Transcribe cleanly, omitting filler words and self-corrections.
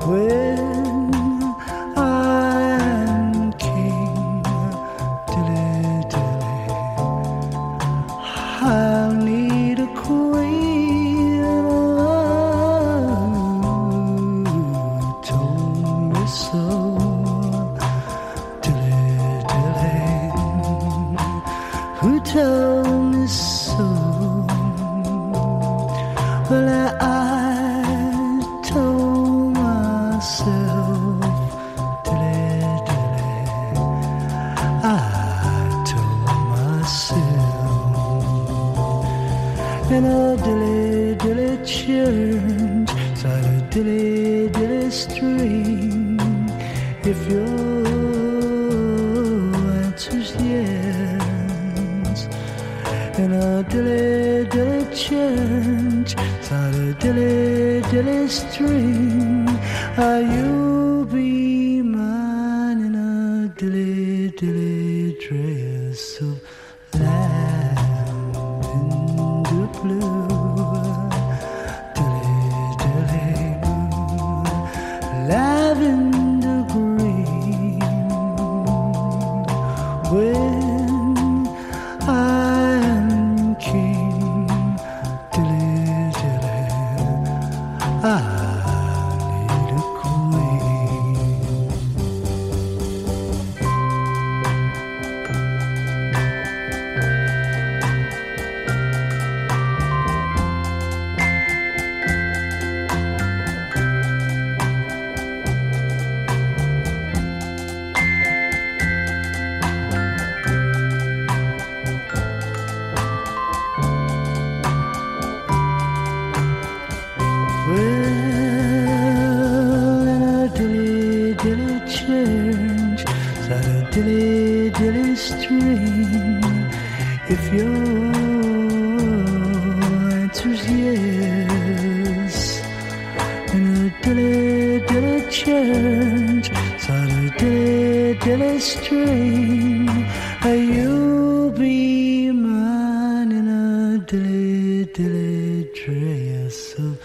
when I'm king, dilly dilly, I'll need a queen. Oh, told me so, dilly dilly, who told me so? Well, I told myself, dilly dilly, I told myself, in a dilly dilly church, side a dilly dilly string, if your answer's yes, in a dilly dilly church, side a dilly dilly string, you'll be mine in a dilly dilly dress of lavender blue, dilly dilly blue, lavender green, when I'm king, dilly dilly, I need a queen. Well, in a dilly dilly church, side a dilly dilly string, if your answer's yes, in a dilly dilly church, side a dilly dilly string, you'll be mine in a dilly dilly dress of